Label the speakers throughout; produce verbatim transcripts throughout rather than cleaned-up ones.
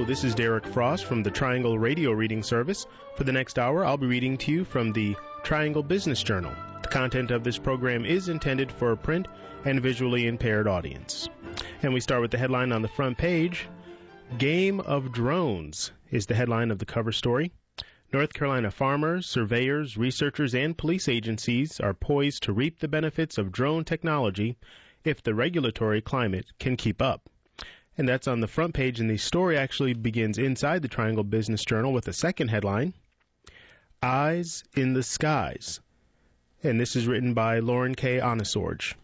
Speaker 1: this is Derek Frost from the Triangle Radio Reading Service. For the next hour, I'll be reading to you from the Triangle Business Journal. The content of this program is intended for a print and visually impaired audience. And we start with the headline on the front page. Game of Drones is the headline of the cover story. North Carolina farmers, surveyors, researchers, and police agencies are poised to reap the benefits of drone technology if the regulatory climate can keep up. And that's on the front page, and the story actually begins inside the Triangle Business Journal with a second headline, Eyes in the Skies. And this is written by Lauren K. Onesorge.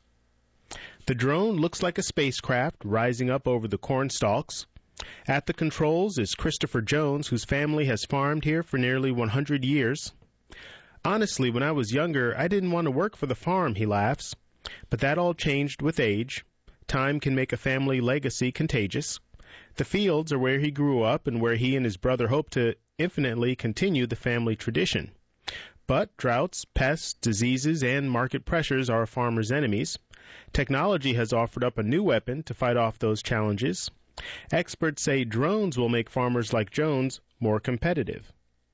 Speaker 1: The drone looks like a spacecraft rising up over the corn stalks. At the controls is Christopher Jones, whose family has farmed here for nearly one hundred years. Honestly, when I was younger, I didn't want to work for the farm, he laughs. But that all changed with age. Time can make a family legacy contagious. The fields are where he grew up and where he and his brother hope to infinitely continue the family tradition. But droughts, pests, diseases, and market pressures are a farmer's enemies. Technology has offered up a new weapon to fight off those challenges. Experts say drones will make farmers like Jones more competitive.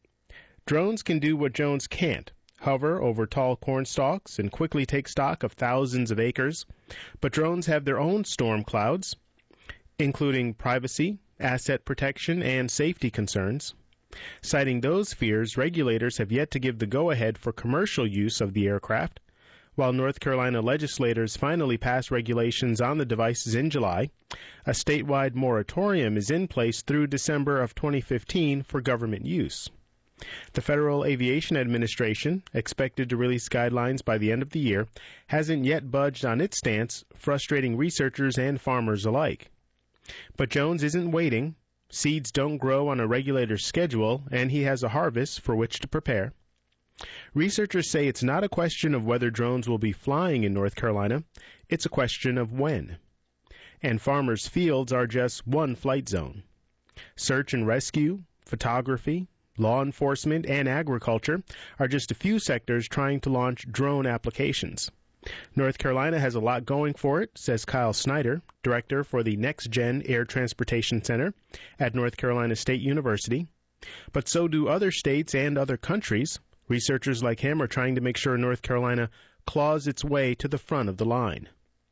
Speaker 1: Drones can do what Jones can't, hover over tall corn stalks and quickly take stock of thousands of acres. But drones have their own storm clouds, including privacy, asset protection, and safety concerns. Citing those fears, regulators have yet to give the go-ahead for commercial use of the aircraft. While North Carolina legislators finally passed regulations on the devices in July, a statewide moratorium is in place through December of twenty fifteen for government use. The Federal Aviation Administration, expected to release guidelines by the end of the year, hasn't yet budged on its stance, frustrating researchers and farmers alike. But Jones isn't waiting. Seeds don't grow on a regulator's schedule, and he has a harvest for which to prepare. Researchers say it's not a question of whether drones will be flying in North Carolina, it's a question of when. And farmers' fields are just one flight zone. Search and rescue, photography, law enforcement, and agriculture are just a few sectors trying to launch drone applications. North Carolina has a lot going for it, says Kyle Snyder, director for the Next Gen Air Transportation Center at North Carolina State University. But so do other states and other countries. Researchers like him are trying to make sure North Carolina claws its way to the front of the line.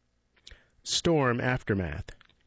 Speaker 1: Storm aftermath.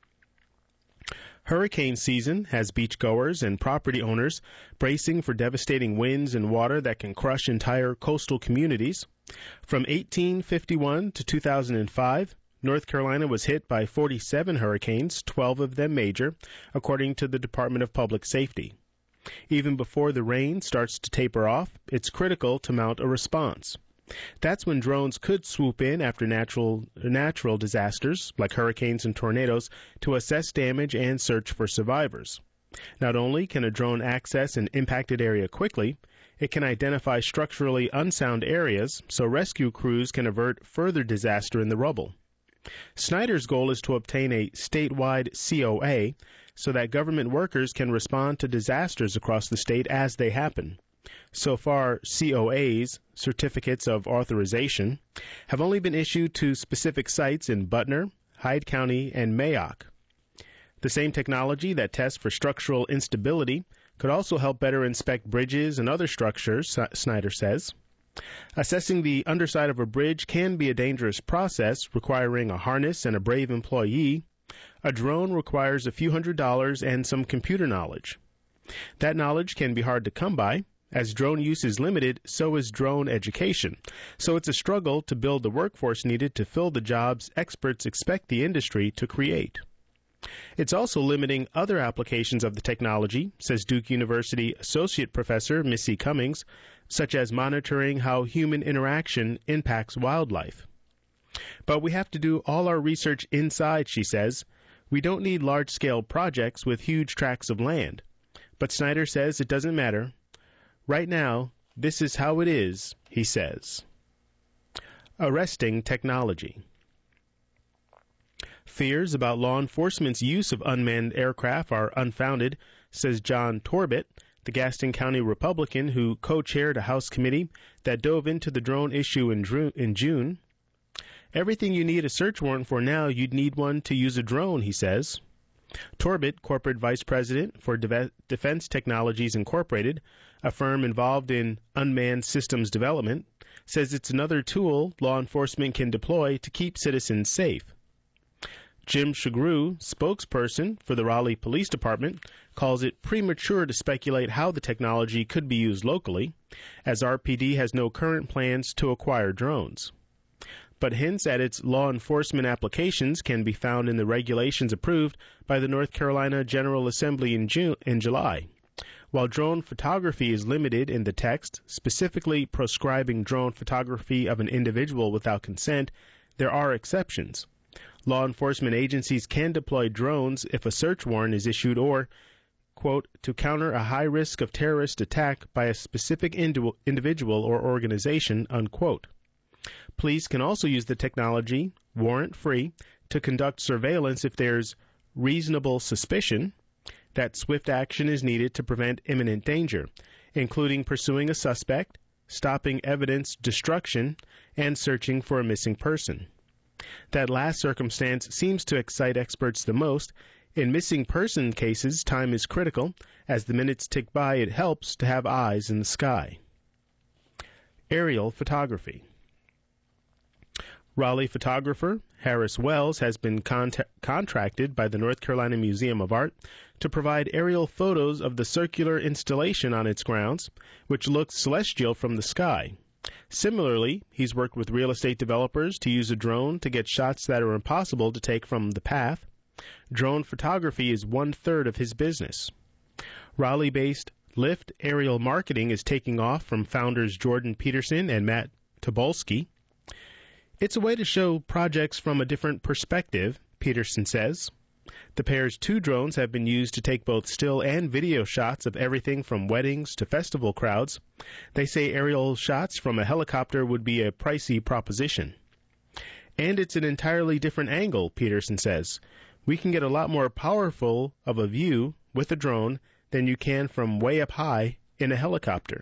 Speaker 1: Hurricane season has beachgoers and property owners bracing for devastating winds and water that can crush entire coastal communities. From eighteen fifty-one to two thousand five, North Carolina was hit by forty-seven hurricanes, twelve of them major, according to the Department of Public Safety. Even before the rain starts to taper off, it's critical to mount a response. That's when drones could swoop in after natural natural disasters, like hurricanes and tornadoes, to assess damage and search for survivors. Not only can a drone access an impacted area quickly, it can identify structurally unsound areas so rescue crews can avert further disaster in the rubble. Snyder's goal is to obtain a statewide C O A so that government workers can respond to disasters across the state as they happen. So far, C O As, Certificates of Authorization, have only been issued to specific sites in Butner, Hyde County, and Mayock. The same technology that tests for structural instability could also help better inspect bridges and other structures, Snyder says. Assessing the underside of a bridge can be a dangerous process, requiring a harness and a brave employee. A drone requires a few hundred dollars and some computer knowledge. That knowledge can be hard to come by. As drone use is limited, so is drone education. So it's a struggle to build the workforce needed to fill the jobs experts expect the industry to create. It's also limiting other applications of the technology, says Duke University Associate Professor Missy Cummings, such as monitoring how human interaction impacts wildlife. But we have to do all our research inside, she says. We don't need large-scale projects with huge tracts of land. But Snyder says it doesn't matter. Right now, this is how it is, he says. Arresting technology. Fears about law enforcement's use of unmanned aircraft are unfounded, says John Torbett, the Gaston County Republican who co-chaired a House committee that dove into the drone issue in, Dru- in June. Everything you need a search warrant for now, you'd need one to use a drone, he says. Torbett, corporate vice president for De- Defense Technologies Incorporated, a firm involved in unmanned systems development, says it's another tool law enforcement can deploy to keep citizens safe. Jim Shagru, spokesperson for the Raleigh Police Department, calls it premature to speculate how the technology could be used locally, as R P D has no current plans to acquire drones. But hints at its law enforcement applications can be found in the regulations approved by the North Carolina General Assembly in, June, in July. While drone photography is limited in the text, specifically proscribing drone photography of an individual without consent, there are exceptions. Law enforcement agencies can deploy drones if a search warrant is issued or, quote, to counter a high risk of terrorist attack by a specific indi- individual or organization, unquote. Police can also use the technology, warrant-free, to conduct surveillance if there's reasonable suspicion that swift action is needed to prevent imminent danger, including pursuing a suspect, stopping evidence destruction, and searching for a missing person. That last circumstance seems to excite experts the most. In missing person cases, time is critical. As the minutes tick by, it helps to have eyes in the sky. Aerial photography. Raleigh photographer Harris Wells has been cont- contracted by the North Carolina Museum of Art to provide aerial photos of the circular installation on its grounds, which looks celestial from the sky. Similarly, he's worked with real estate developers to use a drone to get shots that are impossible to take from the path. Drone photography is one-third of his business. Raleigh-based Lift Aerial Marketing is taking off from founders Jordan Peterson and Matt Tobolski. It's a way to show projects from a different perspective, Peterson says. The pair's two drones have been used to take both still and video shots of everything from weddings to festival crowds. They say aerial shots from a helicopter would be a pricey proposition. And it's an entirely different angle, Peterson says. We can get a lot more powerful of a view with a drone than you can from way up high in a helicopter.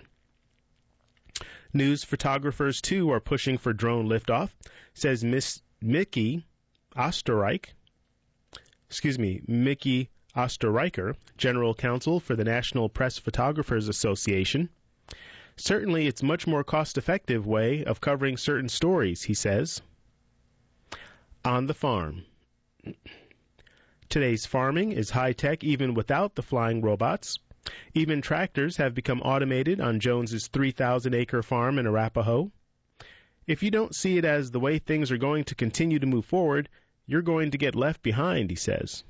Speaker 1: News photographers, too, are pushing for drone liftoff, says Miss Mickey Osterreich. Excuse me, Mickey Osterreicher, General Counsel for the National Press Photographers Association. Certainly, it's a much more cost-effective way of covering certain stories, he says. On the farm. Today's farming is high-tech even without the flying robots. Even tractors have become automated on Jones's three thousand acre farm in Arapahoe. If you don't see it as the way things are going to continue to move forward, you're going to get left behind, he says.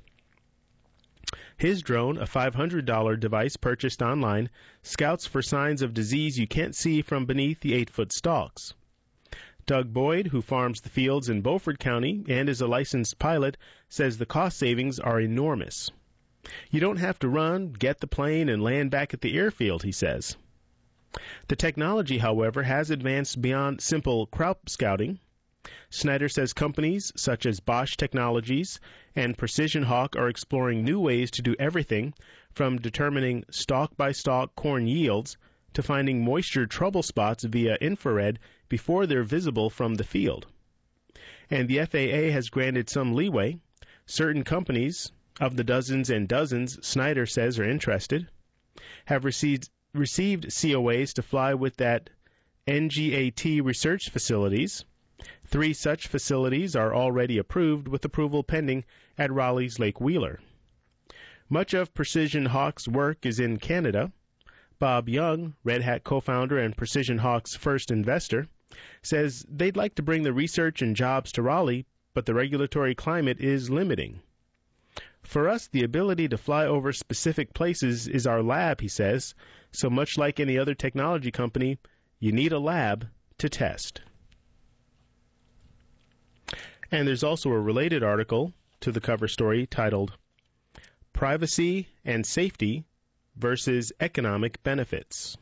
Speaker 1: His drone, a five hundred dollars device purchased online, scouts for signs of disease you can't see from beneath the eight-foot stalks. Doug Boyd, who farms the fields in Beaufort County and is a licensed pilot, says the cost savings are enormous. You don't have to run, get the plane, and land back at the airfield, he says. The technology, however, has advanced beyond simple crop scouting. Snyder says companies such as Bosch Technologies and Precision Hawk are exploring new ways to do everything from determining stalk-by-stalk corn yields to finding moisture trouble spots via infrared before they're visible from the field. And the F A A has granted some leeway. Certain companies, of the dozens and dozens Snyder says are interested, have received received C O As to fly with that N G A T research facilities. Three such facilities are already approved, with approval pending at Raleigh's Lake Wheeler. Much of Precision Hawk's work is in Canada. Bob Young, Red Hat co-founder and Precision Hawk's first investor, says they'd like to bring the research and jobs to Raleigh, but the regulatory climate is limiting. For us, the ability to fly over specific places is our lab, he says, so much like any other technology company, you need a lab to test. And there's also a related article to the cover story titled Privacy and Safety versus Economic Benefits.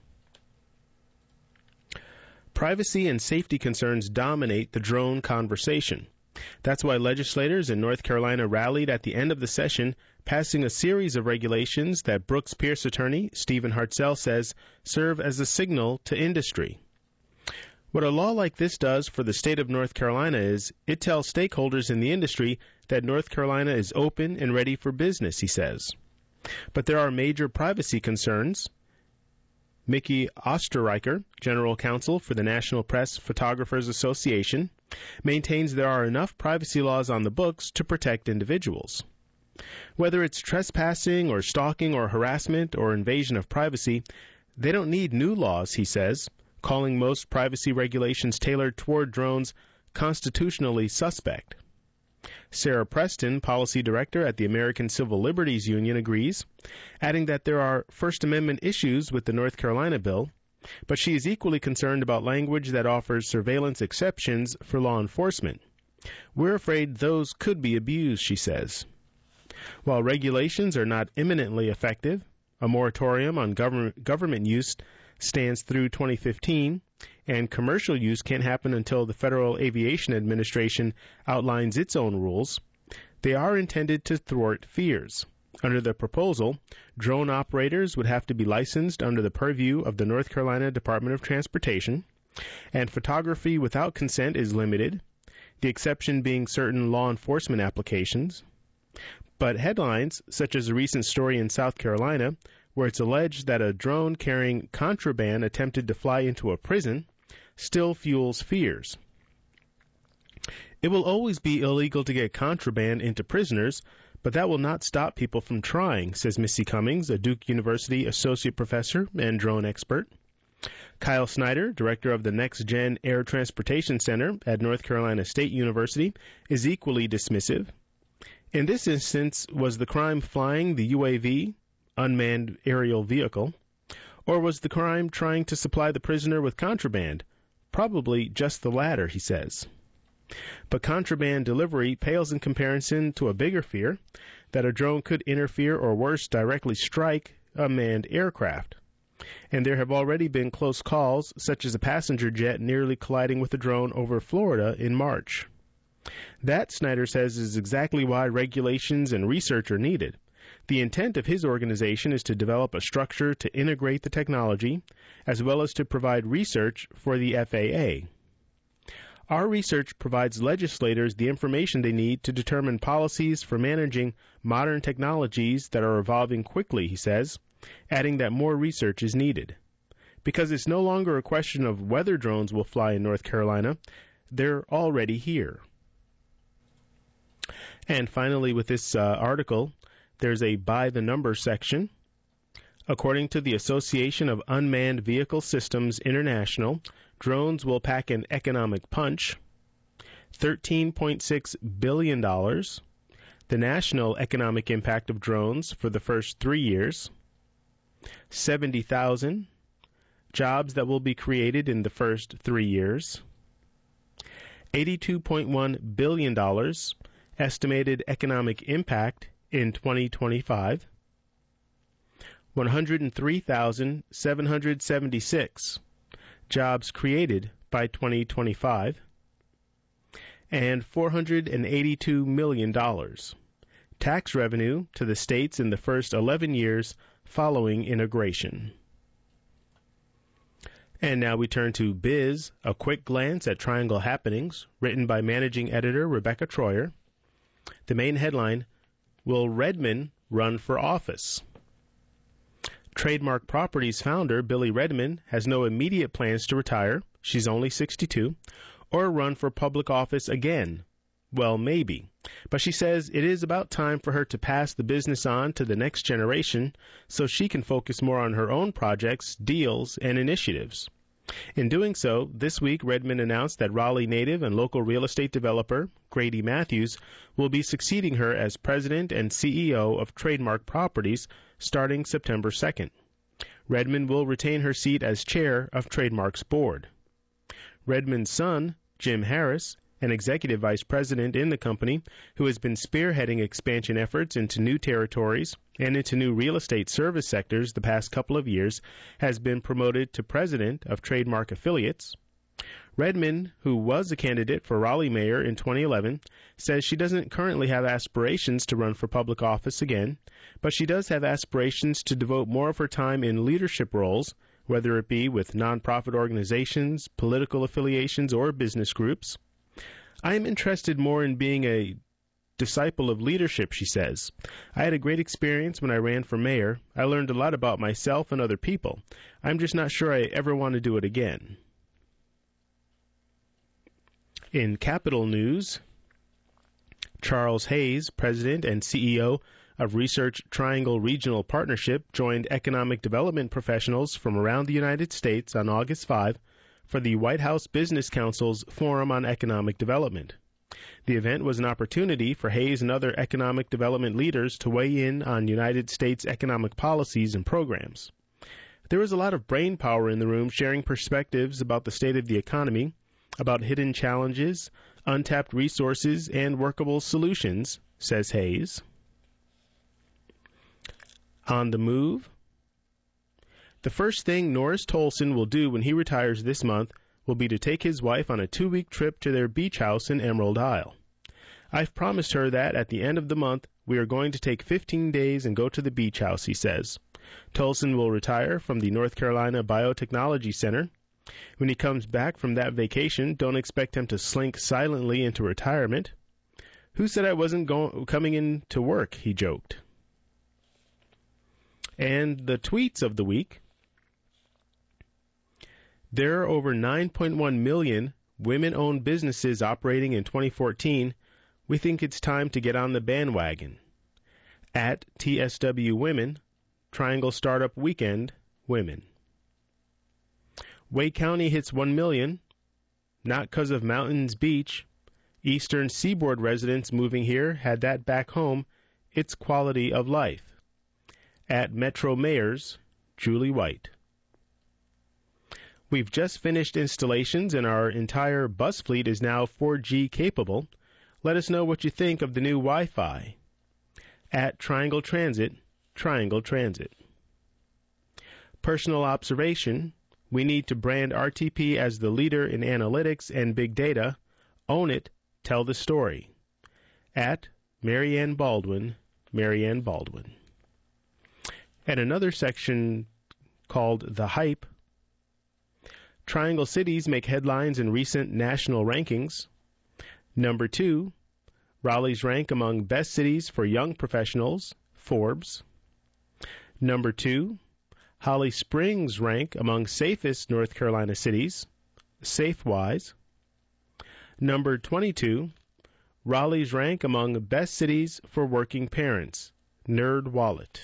Speaker 1: Privacy and safety concerns dominate the drone conversation. That's why legislators in North Carolina rallied at the end of the session, passing a series of regulations that Brooks Pierce attorney Stephen Hartzell says serve as a signal to industry. What a law like this does for the state of North Carolina is it tells stakeholders in the industry that North Carolina is open and ready for business, he says. But there are major privacy concerns. Mickey Osterreicher, General Counsel for the National Press Photographers Association, maintains there are enough privacy laws on the books to protect individuals. Whether it's trespassing or stalking or harassment or invasion of privacy, they don't need new laws, he says, calling most privacy regulations tailored toward drones constitutionally suspect. Sarah Preston, Policy Director at the American Civil Liberties Union, agrees, adding that there are First Amendment issues with the North Carolina bill, but she is equally concerned about language that offers surveillance exceptions for law enforcement. We're afraid those could be abused, she says. While regulations are not imminently effective, a moratorium on government, government use stands through twenty fifteen, and commercial use can't happen until the Federal Aviation Administration outlines its own rules. They are intended to thwart fears. Under the proposal, drone operators would have to be licensed under the purview of the North Carolina Department of Transportation, and photography without consent is limited, the exception being certain law enforcement applications. But headlines, such as a recent story in South Carolina, where it's alleged that a drone carrying contraband attempted to fly into a prison, still fuels fears. It will always be illegal to get contraband into prisoners, but that will not stop people from trying, says Missy Cummings, a Duke University associate professor and drone expert. Kyle Snyder, director of the Next Gen Air Transportation Center at North Carolina State University, is equally dismissive. In this instance, was the crime flying the U A V, unmanned aerial vehicle, or was the crime trying to supply the prisoner with contraband? Probably just the latter, he says. But contraband delivery pales in comparison to a bigger fear, that a drone could interfere or worse, directly strike a manned aircraft. And there have already been close calls, such as a passenger jet nearly colliding with a drone over Florida in March. That, Snyder says, is exactly why regulations and research are needed. The intent of his organization is to develop a structure to integrate the technology, as well as to provide research for the F A A. Our research provides legislators the information they need to determine policies for managing modern technologies that are evolving quickly, he says, adding that more research is needed. Because it's no longer a question of whether drones will fly in North Carolina, they're already here. And finally, with this uh, article, there's a by the number section. According to the Association of Unmanned Vehicle Systems International, drones will pack an economic punch. thirteen point six billion dollars. The national economic impact of drones for the first three years. seventy thousand. Jobs that will be created in the first three years. eighty-two point one billion dollars. Estimated economic impact in twenty twenty-five, one hundred three thousand seven hundred seventy-six jobs created by twenty twenty-five, and four hundred eighty-two million dollars tax revenue to the states in the first eleven years following integration. And now we turn to Biz, a quick glance at Triangle happenings, written by managing editor Rebecca Troyer. The main headline, Will Redmond Run for Office? Trademark Properties founder Billy Redmond has no immediate plans to retire, she's only sixty-two, or run for public office again. Well, maybe. But she says it is about time for her to pass the business on to the next generation so she can focus more on her own projects, deals, and initiatives. In doing so, this week Redmond announced that Raleigh native and local real estate developer Grady Matthews will be succeeding her as president and C E O of Trademark Properties starting September second. Redmond will retain her seat as chair of Trademark's board. Redmond's son, Jim Harris, an executive vice president in the company who has been spearheading expansion efforts into new territories and into new real estate service sectors the past couple of years, has been promoted to president of Trademark Affiliates. Redmond, who was a candidate for Raleigh mayor in twenty eleven, says she doesn't currently have aspirations to run for public office again, but she does have aspirations to devote more of her time in leadership roles, whether it be with nonprofit organizations, political affiliations, or business groups. I am interested more in being a disciple of leadership, she says. I had a great experience when I ran for mayor. I learned a lot about myself and other people. I'm just not sure I ever want to do it again. In Capital News, Charles Hayes, president and C E O of Research Triangle Regional Partnership, joined economic development professionals from around the United States on August fifth for the White House Business Council's Forum on Economic Development. The event was an opportunity for Hayes and other economic development leaders to weigh in on United States economic policies and programs. There was a lot of brain power in the room, sharing perspectives about the state of the economy, about hidden challenges, untapped resources, and workable solutions, says Hayes. On the move, the first thing Norris Tolson will do when he retires this month will be to take his wife on a two-week trip to their beach house in Emerald Isle. I've promised her that at the end of the month we are going to take fifteen days and go to the beach house, he says. Tolson will retire from the North Carolina Biotechnology Center. When he comes back from that vacation, don't expect him to slink silently into retirement. Who said I wasn't go- coming in to work, he joked. And the tweets of the week. There are over nine point one million women-owned businesses operating in twenty fourteen. We think it's time to get on the bandwagon. At T S W Women, Triangle Startup Weekend, Women. Wake County hits one million, not because of Mountains Beach. Eastern Seaboard residents moving here had that back home. It's quality of life. At Metro Mayors, Julie White. We've just finished installations and our entire bus fleet is now four G capable. Let us know what you think of the new Wi-Fi. At Triangle Transit, Triangle Transit. Personal observation. We need to brand R T P as the leader in analytics and big data. Own it. Tell the story. At Marianne Baldwin, Marianne Baldwin. And another section called The Hype. Triangle cities make headlines in recent national rankings. Number two, Raleigh's rank among best cities for young professionals, Forbes. Number two, Holly Springs rank among safest North Carolina cities, SafeWise. Number twenty-two, Raleigh's rank among best cities for working parents, NerdWallet.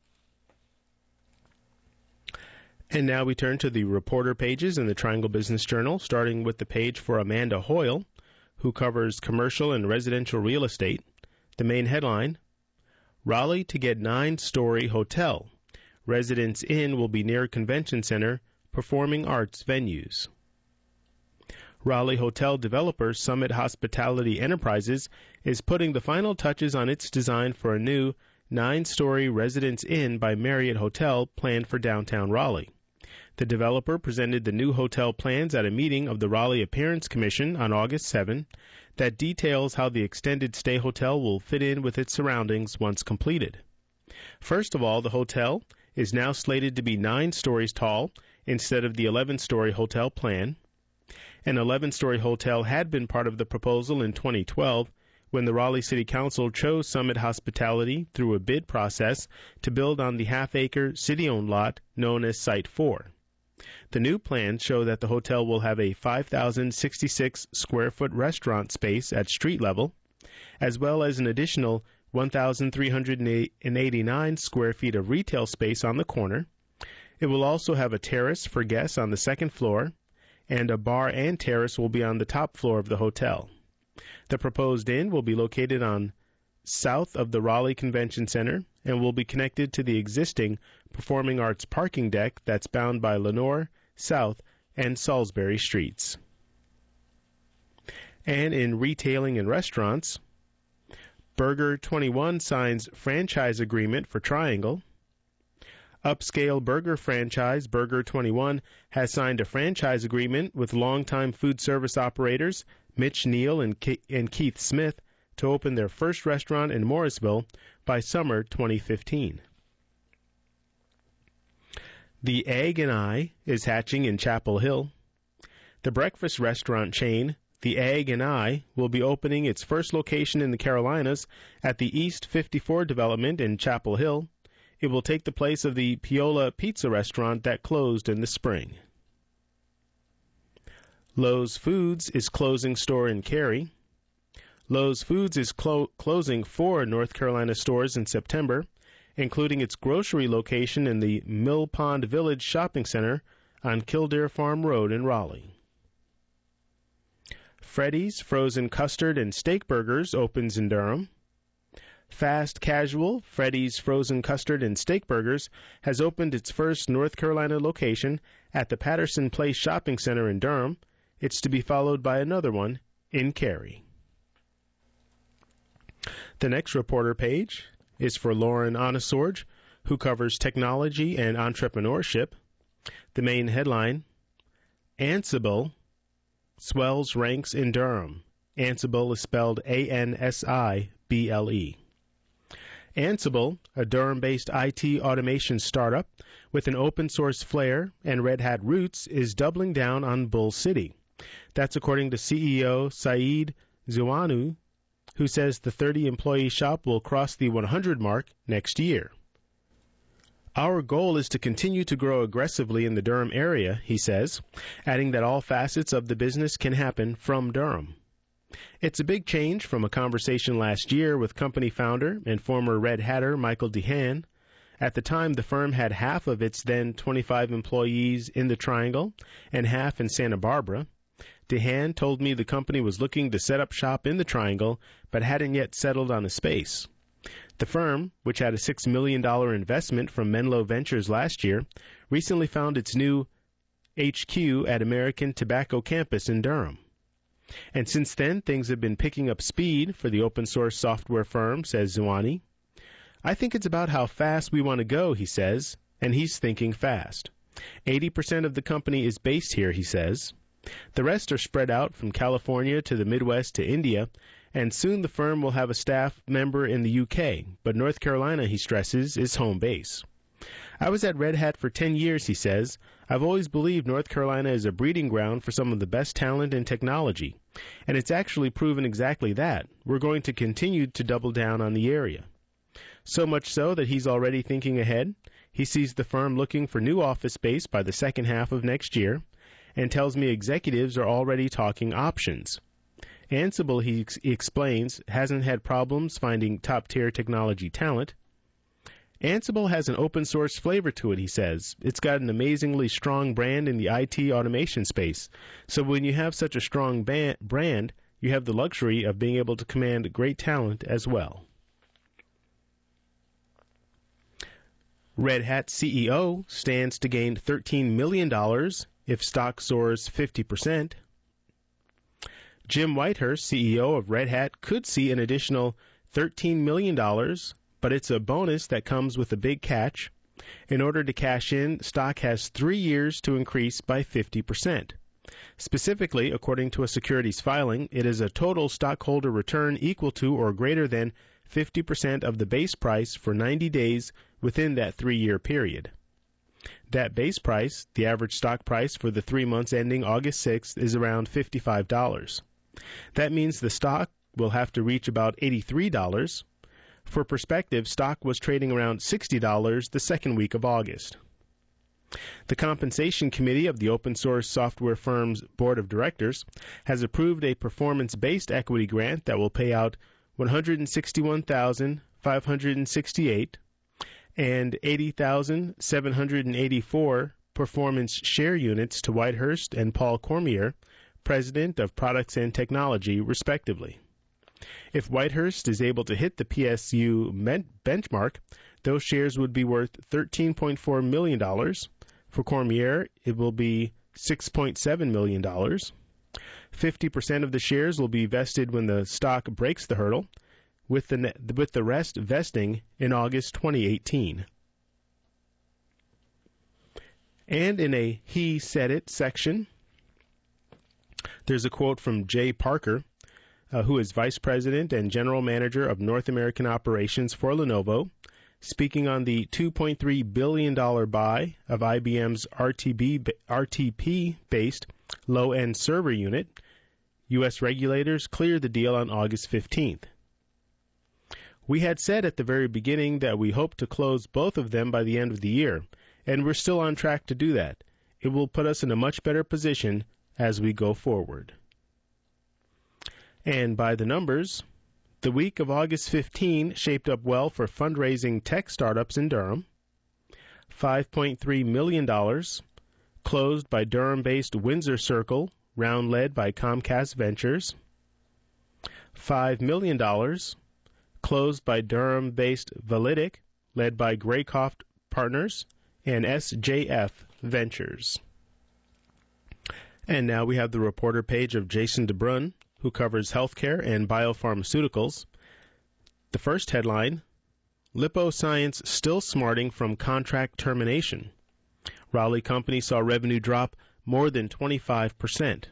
Speaker 1: And now we turn to the reporter pages in the Triangle Business Journal, starting with the page for Amanda Hoyle, who covers commercial and residential real estate. The main headline, Raleigh to get nine-story hotel. Residence Inn will be near Convention Center, performing arts venues. Raleigh hotel developer Summit Hospitality Enterprises is putting the final touches on its design for a new nine-story Residence Inn by Marriott Hotel planned for downtown Raleigh. The developer presented the new hotel plans at a meeting of the Raleigh Appearance Commission on August seventh that details how the extended stay hotel will fit in with its surroundings once completed. First of all, the hotel is now slated to be nine stories tall instead of the eleven-story hotel plan. An eleven-story hotel had been part of the proposal in twenty twelve when the Raleigh City Council chose Summit Hospitality through a bid process to build on the half-acre city-owned lot known as Site four. The new plans show that the hotel will have a five thousand sixty-six square foot restaurant space at street level, as well as an additional one thousand three hundred eighty-nine square feet of retail space on the corner. It will also have a terrace for guests on the second floor, and a bar and terrace will be on the top floor of the hotel. The proposed inn will be located on south of the Raleigh Convention Center and will be connected to the existing Performing Arts parking deck that's bound by Lenore, South, and Salisbury streets. And in retailing and restaurants, Burger twenty-one signs franchise agreement for Triangle. Upscale burger franchise Burger twenty-one has signed a franchise agreement with longtime food service operators Mitch Neal and, Ke- and Keith Smith to open their first restaurant in Morrisville by summer twenty fifteen. The Egg and I is hatching in Chapel Hill. The breakfast restaurant chain, The Egg and I, will be opening its first location in the Carolinas at the East fifty-four development in Chapel Hill. It will take the place of the Piola Pizza restaurant that closed in the spring. Lowe's Foods is closing store in Cary. Lowe's Foods is clo- closing four North Carolina stores in September, including its grocery location in the Mill Pond Village Shopping Center on Kildare Farm Road in Raleigh. Freddy's Frozen Custard and Steak Burgers opens in Durham. Fast Casual Freddy's Frozen Custard and Steak Burgers has opened its first North Carolina location at the Patterson Place Shopping Center in Durham. It's to be followed by another one in Cary. The next reporter page is for Lauren Onesorge, who covers technology and entrepreneurship. The main headline, Ansible swells ranks in Durham. Ansible is spelled A N S I B L E. Ansible, a Durham-based I T automation startup with an open-source flair and Red Hat roots, is doubling down on Bull City. That's according to C E O Saeed Zouanu, who says the thirty-employee shop will cross the one hundred mark next year. Our goal is to continue to grow aggressively in the Durham area, he says, adding that all facets of the business can happen from Durham. It's a big change from a conversation last year with company founder and former Red Hatter Michael DeHaan. At the time, the firm had half of its then twenty-five employees in the Triangle and half in Santa Barbara. DeHaan told me the company was looking to set up shop in the Triangle, but hadn't yet settled on a space. The firm, which had a six million dollars investment from Menlo Ventures last year, recently found its new H Q at American Tobacco Campus in Durham. And since then, things have been picking up speed for the open-source software firm, says Zouani. I think it's about how fast we want to go, he says, and he's thinking fast. eighty percent of the company is based here, he says. The rest are spread out from California to the Midwest to India, and soon the firm will have a staff member in the U K, but North Carolina, he stresses, is home base. I was at Red Hat for ten years, he says. I've always believed North Carolina is a breeding ground for some of the best talent in technology, and it's actually proven exactly that. We're going to continue to double down on the area. So much so that he's already thinking ahead. He sees the firm looking for new office space by the second half of next year, and tells me executives are already talking options. Ansible, he ex- explains, hasn't had problems finding top-tier technology talent. Ansible has an open-source flavor to it, he says. It's got an amazingly strong brand in the I T automation space. So when you have such a strong ba- brand, you have the luxury of being able to command great talent as well. Red Hat C E O stands to gain thirteen million dollars if stock soars fifty percent. Jim Whitehurst, C E O of Red Hat, could see an additional thirteen million dollars, but it's a bonus that comes with a big catch. In order to cash in, stock has three years to increase by fifty percent. Specifically, according to a securities filing, it is a total stockholder return equal to or greater than fifty percent of the base price for ninety days within that three-year period. That base price, the average stock price for the three months ending August sixth, is around fifty-five dollars. That means the stock will have to reach about eighty-three dollars. For perspective, stock was trading around sixty dollars the second week of August. The Compensation Committee of the open source software firm's board of directors has approved a performance-based equity grant that will pay out one hundred sixty-one thousand five hundred sixty-eight dollars and eighty thousand seven hundred eighty-four performance share units to Whitehurst and Paul Cormier, President of Products and Technology, respectively. If Whitehurst is able to hit the P S U benchmark, those shares would be worth thirteen point four million dollars. For Cormier, it will be six point seven million dollars. fifty percent of the shares will be vested when the stock breaks the hurdle, with the, with the rest vesting in August twenty eighteen. And in a He Said It section, there's a quote from Jay Parker, uh, who is Vice President and General Manager of North American Operations for Lenovo. speaking on the two point three billion dollars buy of I B M's R T P-based low-end server unit, U S regulators cleared the deal on August fifteenth. We had said at the very beginning that we hoped to close both of them by the end of the year, and we're still on track to do that. It will put us in a much better position as we go forward. And by the numbers, the week of August fifteenth shaped up well for fundraising tech startups in Durham. five point three million dollars closed by Durham-based Windsor Circle, round led by Comcast Ventures. five million dollars closed by Durham-based Validic, led by Greycroft Partners and S J F Ventures. And now we have the reporter page of Jason DeBrun, who covers healthcare and biopharmaceuticals. The first headline, LipoScience still smarting from contract termination. Raleigh company saw revenue drop more than twenty-five percent.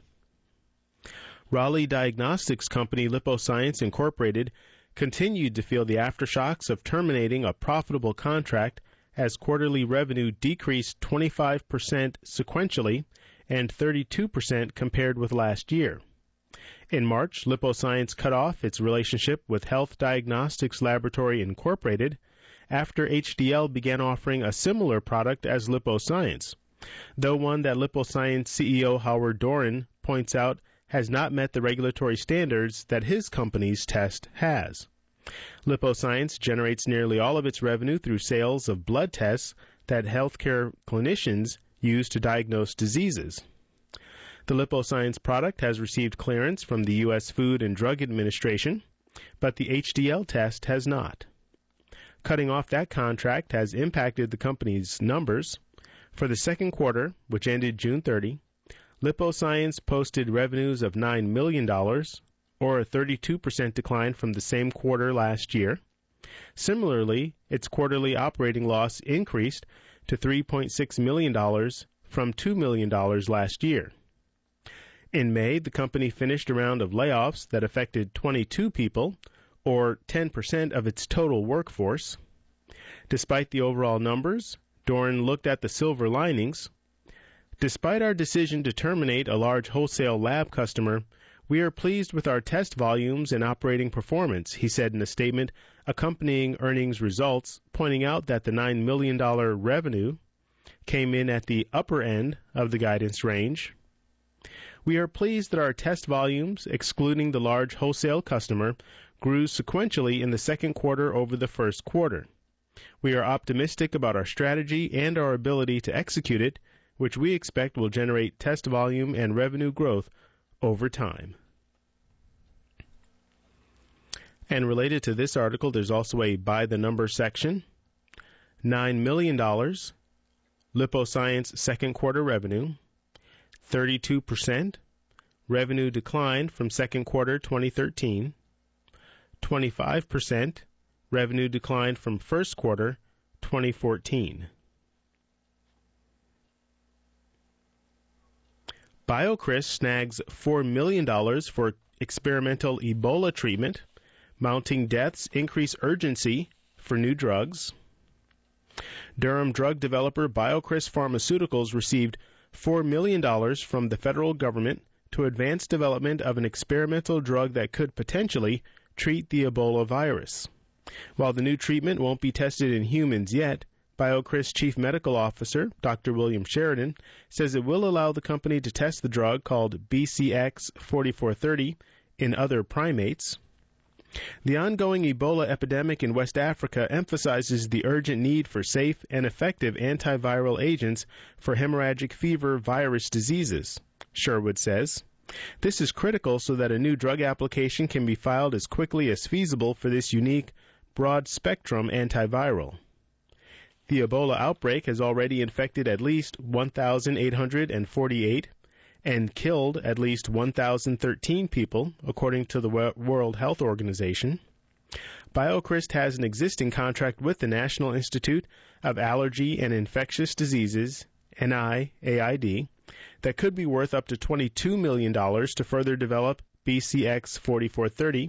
Speaker 1: Raleigh diagnostics company LipoScience Incorporated continued to feel the aftershocks of terminating a profitable contract as quarterly revenue decreased twenty-five percent sequentially and thirty-two percent compared with last year. In March, LipoScience cut off its relationship with Health Diagnostics Laboratory Incorporated after H D L began offering a similar product as LipoScience, though one that LipoScience C E O Howard Doran points out has not met the regulatory standards that his company's test has. LipoScience generates nearly all of its revenue through sales of blood tests that healthcare clinicians use to diagnose diseases. The LipoScience product has received clearance from the U S Food and Drug Administration, but the H D L test has not. Cutting off that contract has impacted the company's numbers. For the second quarter, which ended June thirtieth, LipoScience posted revenues of nine million dollars, or a thirty-two percent decline from the same quarter last year. Similarly, its quarterly operating loss increased to three point six million dollars from two million dollars last year. In May, the company finished a round of layoffs that affected twenty-two people, or ten percent of its total workforce. Despite the overall numbers, Doran looked at the silver linings. Despite our decision to terminate a large wholesale lab customer, we are pleased with our test volumes and operating performance, he said in a statement accompanying earnings results, pointing out that the nine million dollars revenue came in at the upper end of the guidance range. We are pleased that our test volumes, excluding the large wholesale customer, grew sequentially in the second quarter over the first quarter. We are optimistic about our strategy and our ability to execute it, which we expect will generate test volume and revenue growth over time. And related to this article, there's also a by the number section. nine million dollars, LipoScience second quarter revenue, thirty-two percent, revenue declined from second quarter twenty thirteen, twenty-five percent, revenue declined from first quarter twenty fourteen. BioCryst snags four million dollars for experimental Ebola treatment. Mounting deaths increase urgency for new drugs. Durham drug developer BioCryst Pharmaceuticals received four million dollars from the federal government to advance development of an experimental drug that could potentially treat the Ebola virus. While the new treatment won't be tested in humans yet, BioCryst Chief Medical Officer, Doctor William Sheridan, says it will allow the company to test the drug called B C X forty-four thirty in other primates. The ongoing Ebola epidemic in West Africa emphasizes the urgent need for safe and effective antiviral agents for hemorrhagic fever virus diseases, Sherwood says. This is critical so that a new drug application can be filed as quickly as feasible for this unique, broad-spectrum antiviral. The Ebola outbreak has already infected at least one thousand eight hundred forty-eight and killed at least one thousand thirteen people, according to the World Health Organization. BioCryst has an existing contract with the National Institute of Allergy and Infectious Diseases, N I A I D, that could be worth up to twenty-two million dollars to further develop B C X forty-four thirty,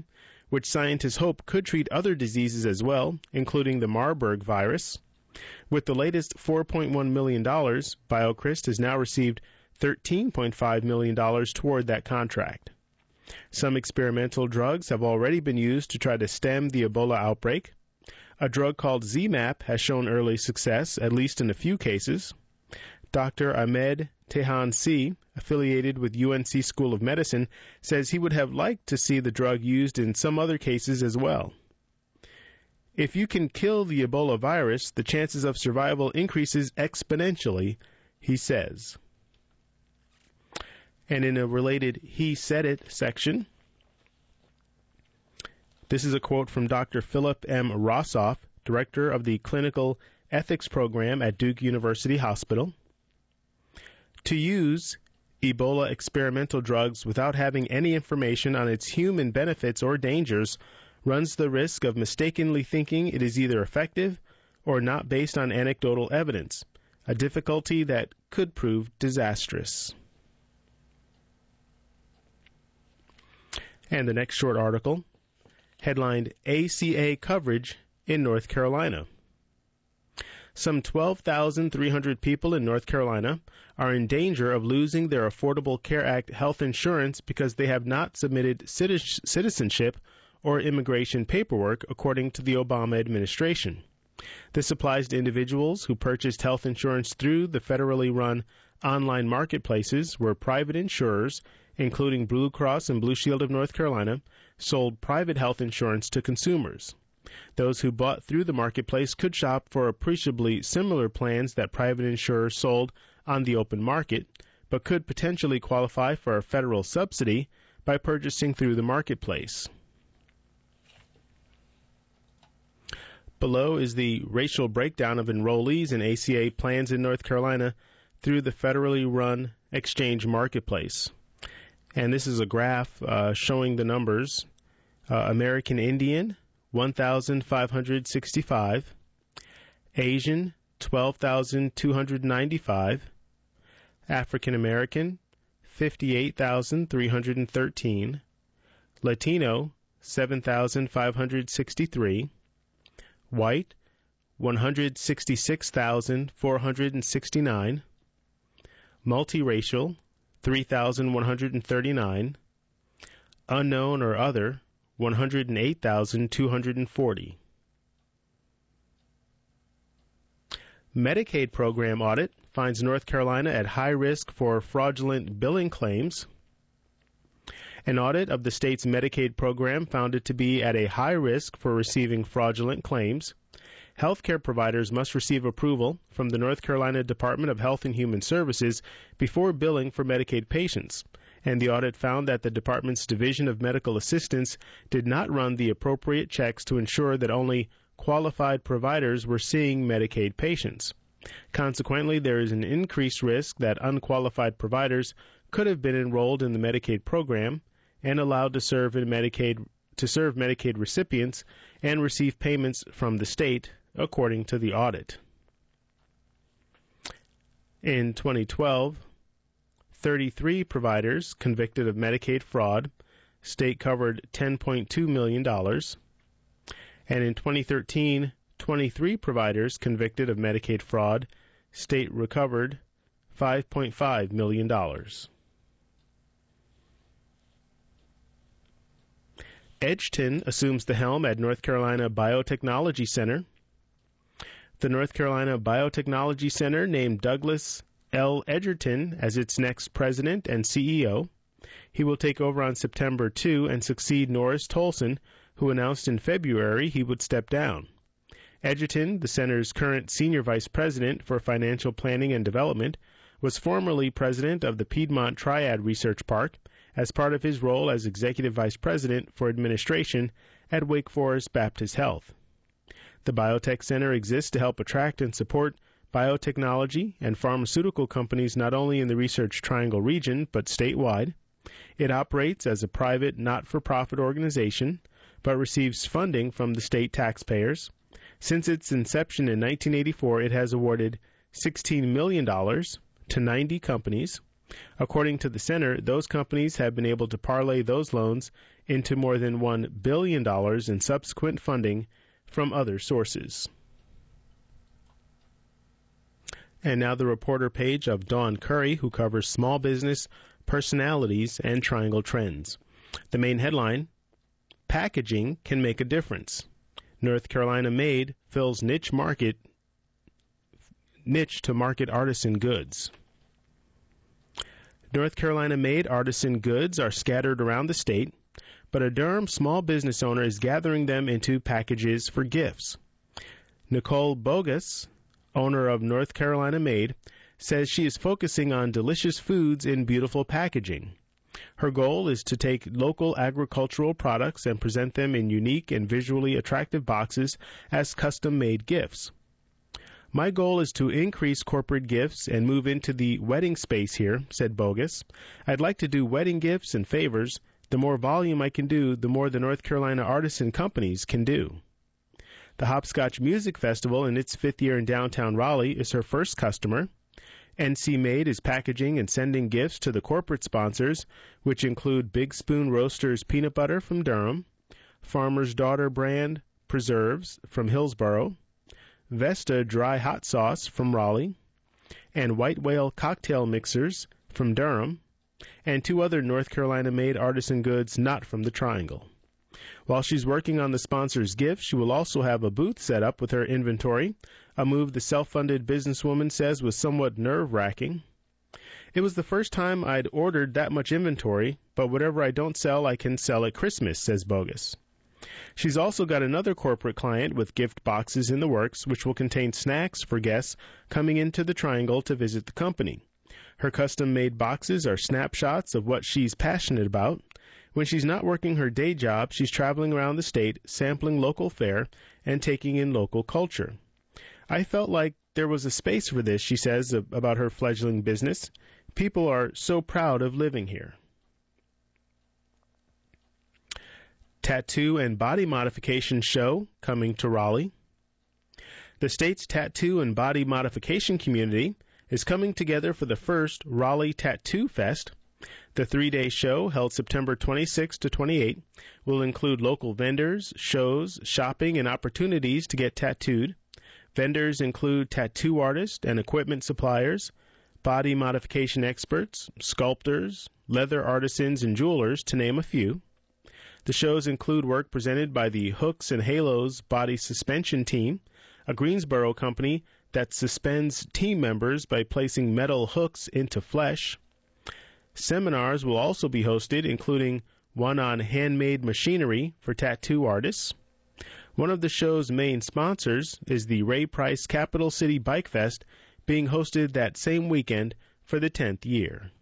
Speaker 1: which scientists hope could treat other diseases as well, including the Marburg virus. With the latest four point one million dollars, BioCryst has now received thirteen point five million dollars toward that contract. Some experimental drugs have already been used to try to stem the Ebola outbreak. A drug called Z MAP has shown early success, at least in a few cases. Doctor Ahmed Tehan-Si, affiliated with U N C School of Medicine, says he would have liked to see the drug used in some other cases as well. If you can kill the Ebola virus, the chances of survival increases exponentially, he says. And in a related He Said It section, this is a quote from Doctor Philip M. Rossoff, director of the Clinical Ethics Program at Duke University Hospital. To use Ebola experimental drugs without having any information on its human benefits or dangers runs the risk of mistakenly thinking it is either effective or not based on anecdotal evidence, a difficulty that could prove disastrous. And the next short article, headlined A C A Coverage in North Carolina. Some twelve thousand three hundred people in North Carolina are in danger of losing their Affordable Care Act health insurance because they have not submitted citizenship or immigration paperwork, according to the Obama administration. This applies to individuals who purchased health insurance through the federally run online marketplaces where private insurers, including Blue Cross and Blue Shield of North Carolina, sold private health insurance to consumers. Those who bought through the marketplace could shop for appreciably similar plans that private insurers sold on the open market, but could potentially qualify for a federal subsidy by purchasing through the marketplace. Below is the racial breakdown of enrollees in A C A plans in North Carolina through the federally run exchange marketplace. And this is a graph uh, showing the numbers. Uh, American Indian, one thousand five hundred sixty-five. Asian, twelve thousand two hundred ninety-five. African American, fifty-eight thousand three hundred thirteen. Latino, seven thousand five hundred sixty-three. White, one hundred sixty-six thousand four hundred sixty-nine. Multiracial, three thousand one hundred thirty-nine. Unknown or other, one hundred eight thousand two hundred forty. Medicaid program audit finds North Carolina at high risk for fraudulent billing claims. An audit of the state's Medicaid program found it to be at a high risk for receiving fraudulent claims. Healthcare providers must receive approval from the North Carolina Department of Health and Human Services before billing for Medicaid patients, and the audit found that the department's Division of Medical Assistance did not run the appropriate checks to ensure that only qualified providers were seeing Medicaid patients. Consequently, there is an increased risk that unqualified providers could have been enrolled in the Medicaid program and allowed to serve in Medicaid to serve Medicaid recipients and receive payments from the state, according to the audit. In twenty twelve, thirty-three providers convicted of Medicaid fraud, state covered ten point two million dollars, and in twenty thirteen, twenty-three providers convicted of Medicaid fraud, state recovered five point five million dollars. Edgerton assumes the helm at North Carolina Biotechnology Center. The North Carolina Biotechnology Center named Douglas L. Edgerton as its next president and C E O. He will take over on September second and succeed Norris Tolson, who announced in February he would step down. Edgerton, the center's current senior vice president for financial planning and development, was formerly president of the Piedmont Triad Research Park as part of his role as executive vice president for administration at Wake Forest Baptist Health. The Biotech Center exists to help attract and support biotechnology and pharmaceutical companies not only in the Research Triangle region but statewide. It operates as a private, not-for-profit organization but receives funding from the state taxpayers. Since its inception in nineteen eighty-four, it has awarded sixteen million dollars to ninety companies According to the center, those companies have been able to parlay those loans into more than one billion dollars in subsequent funding from other sources. And now the reporter page of Dawn Curry, who covers small business, personalities, and Triangle trends. The main headline, Packaging Can Make a Difference. North Carolina Made fills niche market niche to market artisan goods. North Carolina Made artisan goods are scattered around the state, but a Durham small business owner is gathering them into packages for gifts. Nicole Bogus, owner of North Carolina Made, says she is focusing on delicious foods in beautiful packaging. Her goal is to take local agricultural products and present them in unique and visually attractive boxes as custom-made gifts. My goal is to increase corporate gifts and move into the wedding space here, said Bogus. I'd like to do wedding gifts and favors. The more volume I can do, the more the North Carolina artisan companies can do. The Hopscotch Music Festival, in its fifth year in downtown Raleigh, is her first customer. N C Made is packaging and sending gifts to the corporate sponsors, which include Big Spoon Roasters peanut butter from Durham, Farmer's Daughter brand preserves from Hillsborough, Vesta dry hot sauce from Raleigh, and White Whale cocktail mixers from Durham, and two other North Carolina-made artisan goods not from the Triangle. While she's working on the sponsors' gifts, she will also have a booth set up with her inventory, a move the self-funded businesswoman says was somewhat nerve-wracking. It was the first time I'd ordered that much inventory, but whatever I don't sell, I can sell at Christmas, says Bogus. She's also got another corporate client with gift boxes in the works, which will contain snacks for guests coming into the Triangle to visit the company. Her custom-made boxes are snapshots of what she's passionate about. When she's not working her day job, she's traveling around the state, sampling local fare, and taking in local culture. I felt like there was a space for this, she says about her fledgling business. People are so proud of living here. Tattoo and Body Modification Show coming to Raleigh. The state's tattoo and body modification community is coming together for the first Raleigh Tattoo Fest. The three-day show, held September twenty-sixth to twenty-eighth, will include local vendors, shows, shopping, and opportunities to get tattooed. Vendors include tattoo artists and equipment suppliers, body modification experts, sculptors, leather artisans, and jewelers, to name a few. The shows include work presented by the Hooks and Halos Body Suspension Team, a Greensboro company that suspends team members by placing metal hooks into flesh. Seminars will also be hosted, including one on handmade machinery for tattoo artists. One of the show's main sponsors is the Ray Price Capital City Bike Fest, being hosted that same weekend for the tenth year.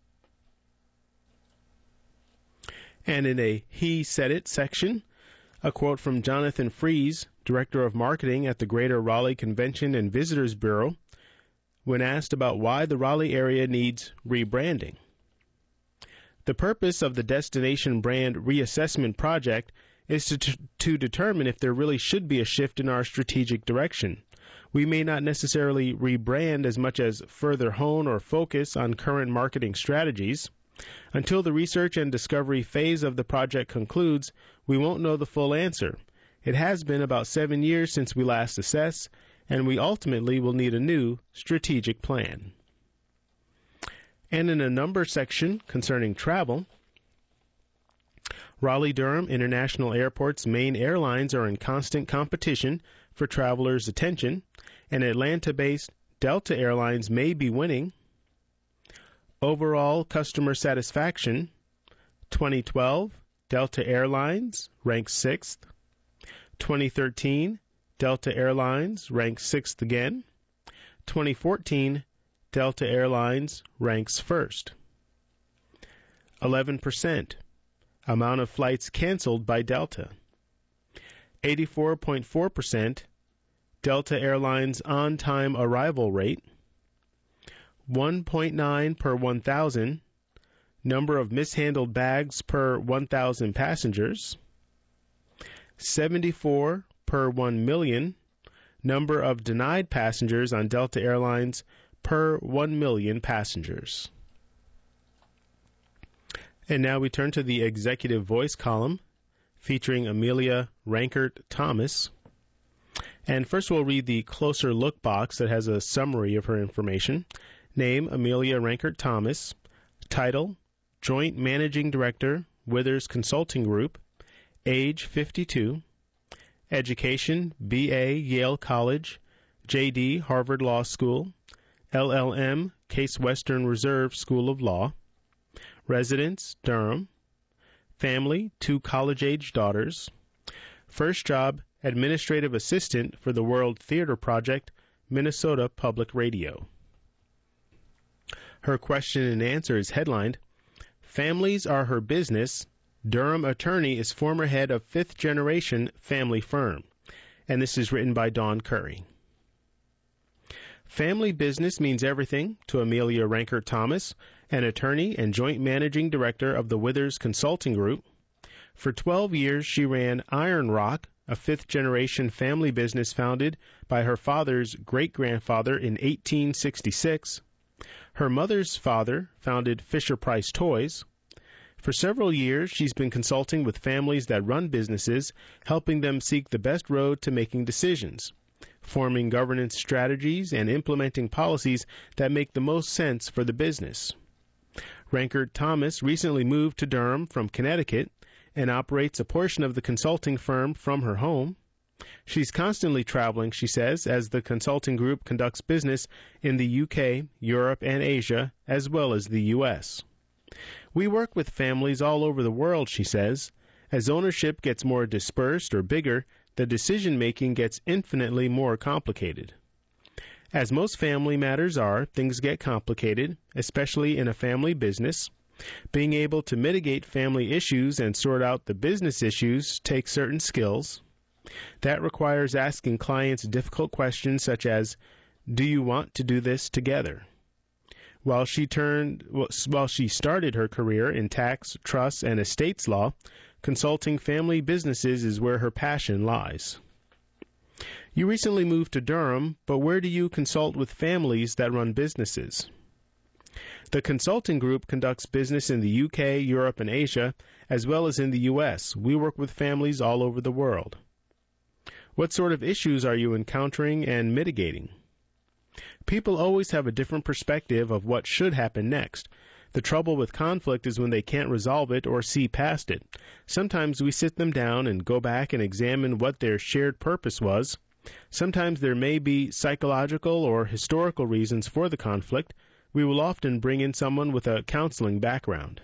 Speaker 1: And in a He Said It section, a quote from Jonathan Fries, Director of Marketing at the Greater Raleigh Convention and Visitors Bureau, when asked about why the Raleigh area needs rebranding. The purpose of the Destination Brand Reassessment Project is to, t- to determine if there really should be a shift in our strategic direction. We may not necessarily rebrand as much as further hone or focus on current marketing strategies. Until the research and discovery phase of the project concludes, we won't know the full answer. It has been about seven years since we last assessed, and we ultimately will need a new strategic plan. And in a number section concerning travel, Raleigh-Durham International Airport's main airlines are in constant competition for travelers' attention, and Atlanta-based Delta Airlines may be winning. Overall customer satisfaction, twenty twelve, Delta Airlines ranks sixth. twenty thirteen, Delta Airlines ranks sixth again. twenty fourteen, Delta Airlines ranks first. eleven percent, amount of flights canceled by Delta. eighty-four point four percent, Delta Airlines on-time arrival rate. one point nine per one thousand, number of mishandled bags per one thousand passengers. seventy-four per one million, number of denied passengers on Delta Airlines per one million passengers. And now we turn to the Executive Voice column featuring Amelia Rankert Thomas. And first we'll read the closer look box that has a summary of her information. Name, Amelia Rankert Thomas. Title, Joint Managing Director, Withers Consulting Group. Age, fifty-two. Education, B A, Yale College. J D, Harvard Law School. L L M, Case Western Reserve School of Law. Residence, Durham. Family, two college-age daughters. First job, administrative assistant for the World Theater Project, Minnesota Public Radio. Her question and answer is headlined, Families Are Her Business. Durham attorney is former head of fifth generation family firm. And this is written by Dawn Curry. Family business means everything to Amelia Rankert Thomas, an attorney and joint managing director of the Withers Consulting Group. For twelve years, she ran Iron Rock, a fifth-generation family business founded by her father's great-grandfather in eighteen sixty-six. Her mother's father founded Fisher-Price Toys. For several years, she's been consulting with families that run businesses, helping them seek the best road to making decisions, forming governance strategies, and implementing policies that make the most sense for the business. Rankert Thomas recently moved to Durham from Connecticut and operates a portion of the consulting firm from her home. She's constantly traveling, she says, as the consulting group conducts business in the U K, Europe, and Asia, as well as the U S. We work with families all over the world, she says. As ownership gets more dispersed or bigger, the decision-making gets infinitely more complicated. As most family matters are, things get complicated, especially in a family business. Being able to mitigate family issues and sort out the business issues takes certain skills. That requires asking clients difficult questions such as, do you want to do this together? While she turned, while she started her career in tax, trust, and estates law, consulting family businesses is where her passion lies. You recently moved to Durham, but where do you consult with families that run businesses? The consulting group conducts business in the U K, Europe, and Asia, as well as in the U S. We work with families all over the world. What sort of issues are you encountering and mitigating? People always have a different perspective of what should happen next. The trouble with conflict is when they can't resolve it or see past it. Sometimes we sit them down and go back and examine what their shared purpose was. Sometimes there may be psychological or historical reasons for the conflict. We will often bring in someone with a counseling background.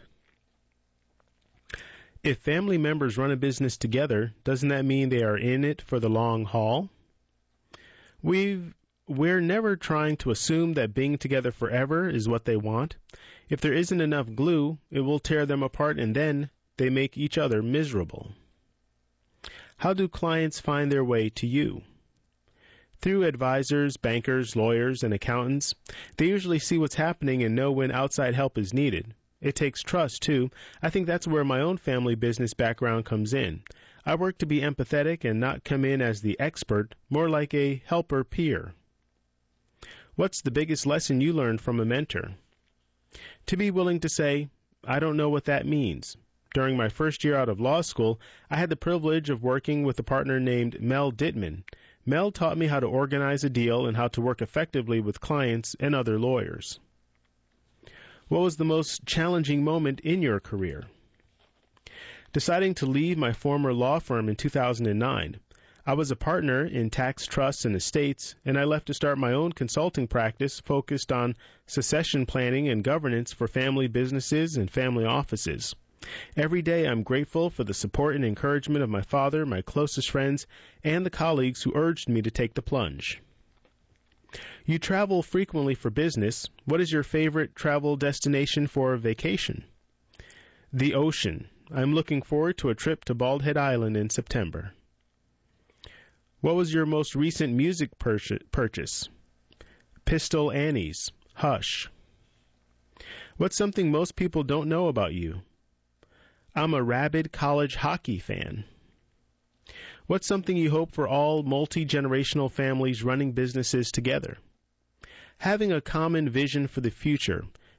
Speaker 1: If family members run a business together, doesn't that mean they are in it for the long haul? We've We're never trying to assume that being together forever is what they want. If there isn't enough glue, it will tear them apart, and then they make each other miserable. How do clients find their way to you? Through advisors, bankers, lawyers, and accountants. They usually see what's happening and know when outside help is needed. It takes trust, too. I think that's where my own family business background comes in. I work to be empathetic and not come in as the expert, more like a helper peer. What's the biggest lesson you learned from a mentor? To be willing to say, I don't know what that means. During my first year out of law school, I had the privilege of working with a partner named Mel Dittman. Mel taught me how to organize a deal and how to work effectively with clients and other lawyers. What was the most challenging moment in your career? Deciding to leave my former law firm in two thousand nine. I was a partner in tax, trusts, and estates, and I left to start my own consulting practice focused on succession planning and governance for family businesses and family offices. Every day I'm grateful for the support and encouragement of my father, my closest friends, and the colleagues who urged me to take the plunge. You travel frequently for business. What is your favorite travel destination for a vacation? The ocean. I'm looking forward to a trip to Bald Head Island in September. What was your most recent music purchase? Pistol Annie's, Hush. What's something most people don't know about you? I'm a rabid college hockey fan. What's something you hope for all multi-generational families running businesses together? Having a common vision for the future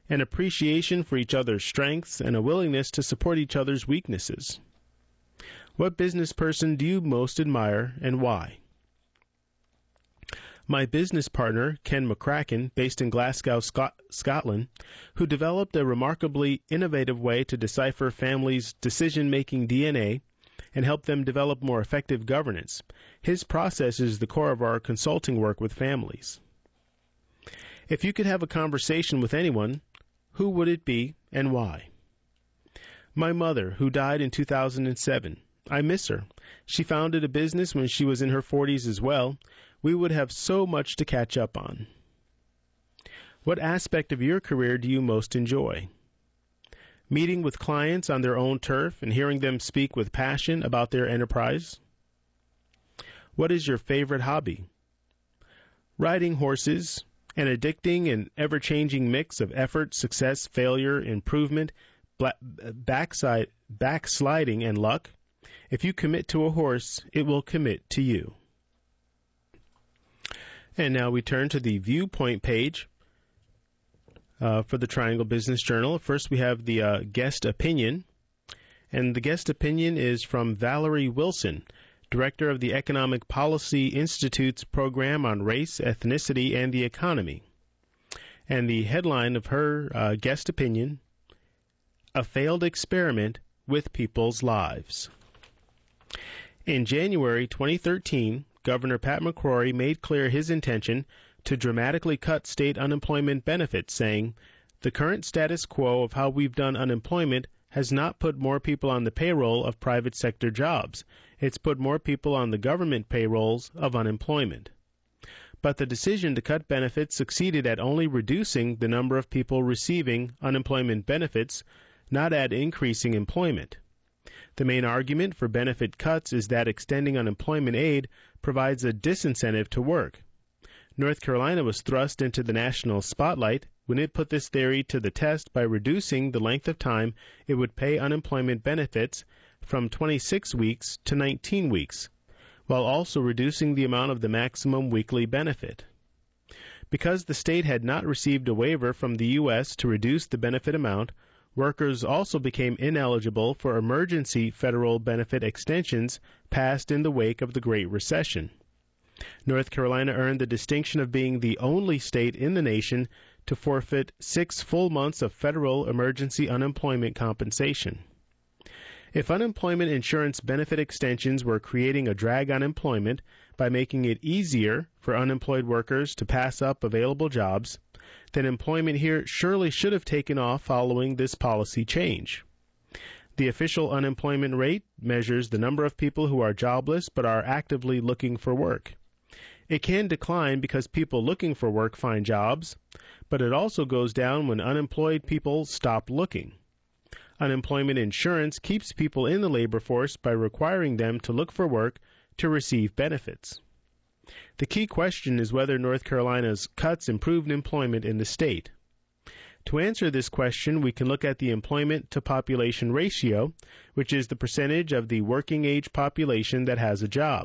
Speaker 1: an appreciation for each other's strengths, and a willingness to support each other's weaknesses. What business person do you most admire and why? My business partner, Ken McCracken, based in Glasgow, Scot- Scotland, who developed a remarkably innovative way to decipher families' decision-making D N A and help them develop more effective governance. His process is the core of our consulting work with families. If you could have a conversation with anyone, who would it be and why? My mother, who died in two thousand seven. I miss her. She founded a business when she was in her forties as well. We would have so much to catch up on. What aspect of your career do you most enjoy? Meeting with clients on their own turf and hearing them speak with passion about their enterprise? What is your favorite hobby? Riding horses, an addicting and ever-changing mix of effort, success, failure, improvement, bla- backside, backsliding, and luck. If you commit to a horse, it will commit to you. And now we turn to the viewpoint page uh, for the Triangle Business Journal. First, we have the uh, guest opinion. And the guest opinion is from Valerie Wilson, Director of the Economic Policy Institute's program on race, ethnicity, and the economy. And the headline of her uh, guest opinion, A Failed Experiment with People's Lives. In January twenty thirteen, Governor Pat McCrory made clear his intention to dramatically cut state unemployment benefits, saying, "The current status quo of how we've done unemployment has not put more people on the payroll of private sector jobs. It's put more people on the government payrolls of unemployment." But the decision to cut benefits succeeded at only reducing the number of people receiving unemployment benefits, not at increasing employment. The main argument for benefit cuts is that extending unemployment aid provides a disincentive to work. North Carolina was thrust into the national spotlight when it put this theory to the test by reducing the length of time it would pay unemployment benefits from twenty-six weeks to nineteen weeks, while also reducing the amount of the maximum weekly benefit. Because the state had not received a waiver from the U S to reduce the benefit amount, workers also became ineligible for emergency federal benefit extensions passed in the wake of the Great Recession. North Carolina earned the distinction of being the only state in the nation to forfeit six full months of federal emergency unemployment compensation. If unemployment insurance benefit extensions were creating a drag on employment by making it easier for unemployed workers to pass up available jobs, then employment here surely should have taken off following this policy change. The official unemployment rate measures the number of people who are jobless but are actively looking for work. It can decline because people looking for work find jobs, but it also goes down when unemployed people stop looking. Unemployment insurance keeps people in the labor force by requiring them to look for work to receive benefits. The key question is whether North Carolina's cuts improved employment in the state. To answer this question, we can look at the employment-to-population ratio, which is the percentage of the working-age population that has a job.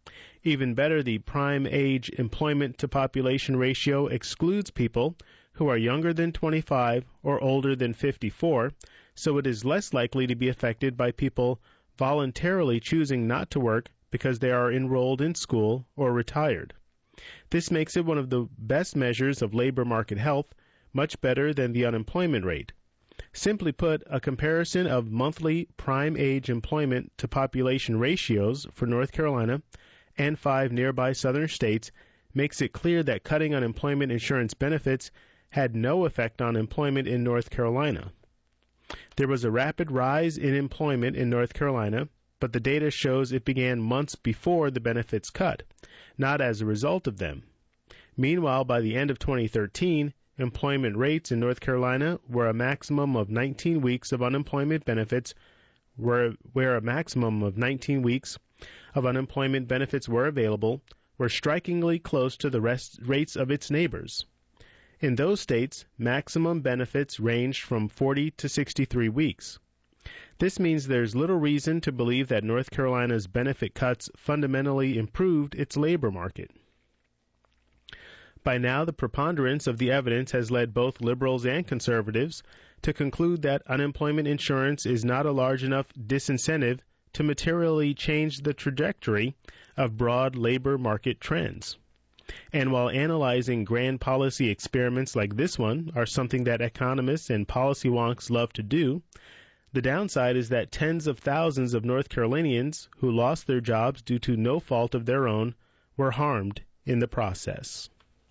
Speaker 1: Even better, the prime-age employment-to-population ratio excludes people who are younger than twenty-five or older than fifty-four, so it is less likely to be affected by people voluntarily choosing not to work because they are enrolled in school or retired. This makes it one of the best measures of labor market health, much better than the unemployment rate. Simply put, a comparison of monthly prime age employment to population ratios for North Carolina and five nearby southern states makes it clear that cutting unemployment insurance benefits had no effect on employment in North Carolina. There was a rapid rise in employment in North Carolina, but the data shows it began months before the benefits cut, not as a result of them. Meanwhile, by the end of twenty thirteen, employment rates in North Carolina were a maximum of nineteen weeks of unemployment benefits, were, where a maximum of nineteen weeks of unemployment benefits were available, were strikingly close to the rest, rates of its neighbors. In those states, maximum benefits ranged from forty to sixty-three weeks. This means there's little reason to believe that North Carolina's benefit cuts fundamentally improved its labor market. By now, the preponderance of the evidence has led both liberals and conservatives to conclude that unemployment insurance is not a large enough disincentive to materially change the trajectory of broad labor market trends. And while analyzing grand policy experiments like this one are something that economists and policy wonks love to do, the downside is that tens of thousands of North Carolinians who lost their jobs due to no fault of their own were harmed in the process.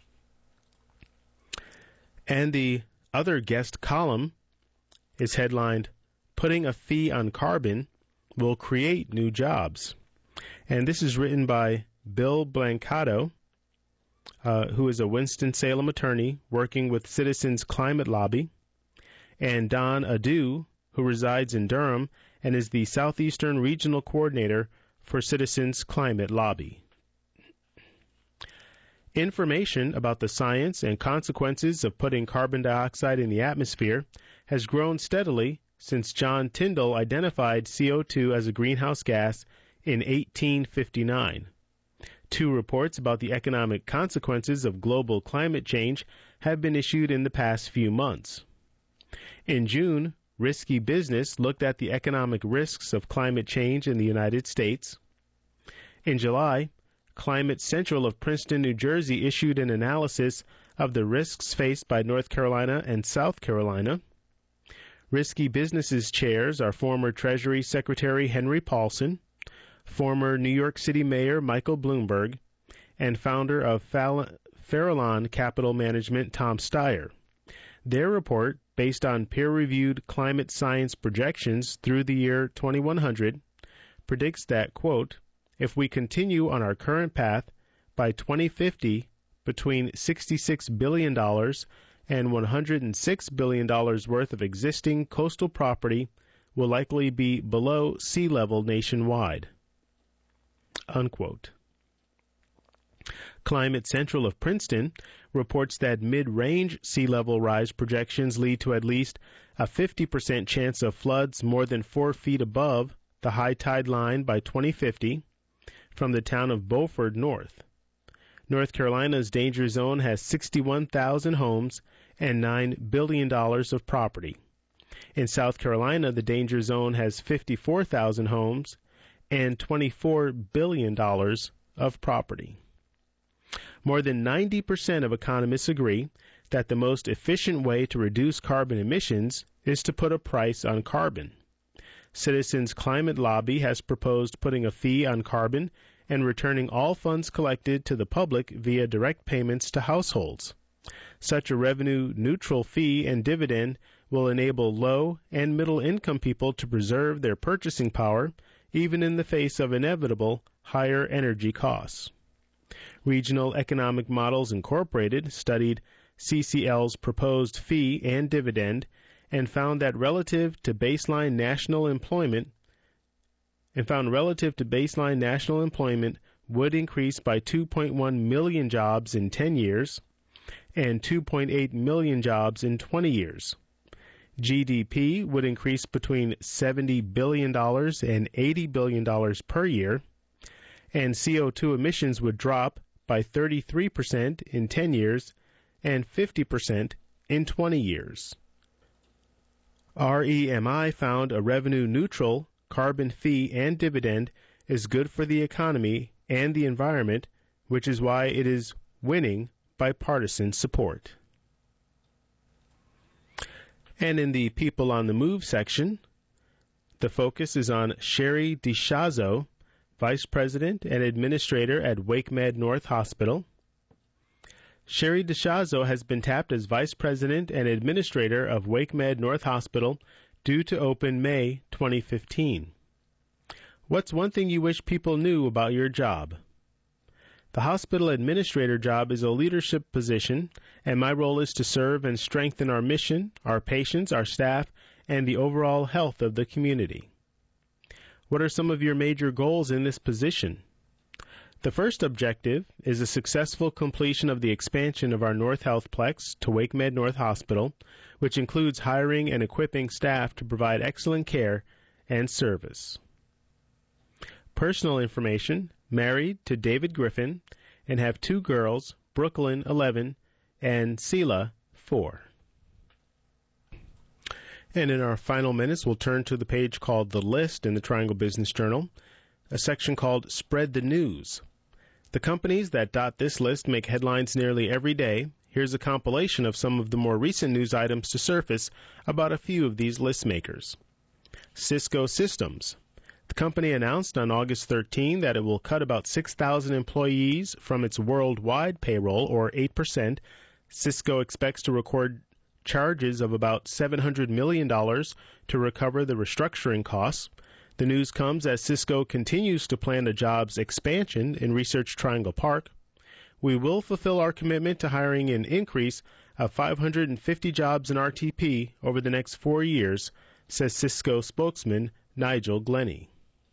Speaker 1: And the other guest column is headlined, Putting a Fee on Carbon Will Create New Jobs. And this is written by Bill Blancato, uh, who is a Winston-Salem attorney working with Citizens Climate Lobby, and Don Adu, who resides in Durham and is the Southeastern Regional Coordinator for Citizens Climate Lobby. Information about the science and consequences of putting carbon dioxide in the atmosphere has grown steadily since John Tyndall identified C O two as a greenhouse gas in eighteen fifty-nine. Two reports about the economic consequences of global climate change have been issued in the past few months. In June, Risky Business looked at the economic risks of climate change in the United States. In July, Climate Central of Princeton, New Jersey issued an analysis of the risks faced by North Carolina and South Carolina. Risky Business's chairs are former Treasury Secretary Henry Paulson, former New York City Mayor Michael Bloomberg, and founder of Farallon Capital Management Tom Steyer. Their report, based on peer-reviewed climate science projections through the year twenty-one hundred, predicts that, quote, if we continue on our current path, by twenty fifty, between sixty-six billion dollars and one hundred six billion dollars worth of existing coastal property will likely be below sea level nationwide. Unquote. Climate Central of Princeton reports that mid-range sea level rise projections lead to at least a fifty percent chance of floods more than four feet above the high tide line by twenty fifty, from the town of Beaufort north. North Carolina's danger zone has sixty-one thousand homes and nine billion dollars of property. In South Carolina, the danger zone has fifty-four thousand homes and twenty-four billion dollars of property. More than ninety percent of economists agree that the most efficient way to reduce carbon emissions is to put a price on carbon. Citizens Climate Lobby has proposed putting a fee on carbon and returning all funds collected to the public via direct payments to households. Such a revenue-neutral fee and dividend will enable low and middle-income people to preserve their purchasing power, even in the face of inevitable higher energy costs. Regional Economic Models Incorporated studied C C L's proposed fee and dividend and found that relative to baseline national employment and found relative to baseline national employment would increase by two point one million jobs in ten years and two point eight million jobs in twenty years. G D P would increase between seventy billion dollars and eighty billion dollars per year, and C O two emissions would drop by thirty-three percent in ten years and fifty percent in twenty years. R E M I found a revenue-neutral carbon fee and dividend is good for the economy and the environment, which is why it is winning bipartisan support. And in the People on the Move section, the focus is on Sherry DiSciazzo, Vice President and Administrator at WakeMed North Hospital. Sherry DiSciazzo has been tapped as Vice President and Administrator of WakeMed North Hospital due to open May twenty fifteen. What's one thing you wish people knew about your job? The hospital administrator job is a leadership position, and my role is to serve and strengthen our mission, our patients, our staff, and the overall health of the community. What are some of your major goals in this position? The first objective is a successful completion of the expansion of our North Healthplex to WakeMed North Hospital, which includes hiring and equipping staff to provide excellent care and service. Personal information: married to David Griffin and have two girls, Brooklyn eleven, and Sela four. And in our final minutes, we'll turn to the page called The List in the Triangle Business Journal, a section called Spread the News. The companies that dot this list make headlines nearly every day. Here's a compilation of some of the more recent news items to surface about a few of these list makers. Cisco Systems. The company announced on August thirteenth that it will cut about six thousand employees from its worldwide payroll, or eight percent. Cisco expects to record charges of about seven hundred million dollars to recover the restructuring costs. The news comes as Cisco continues to plan a jobs expansion in Research Triangle Park. We will fulfill our commitment to hiring an increase of five hundred fifty jobs in R T P over the next four years, says Cisco spokesman Nigel Glennie.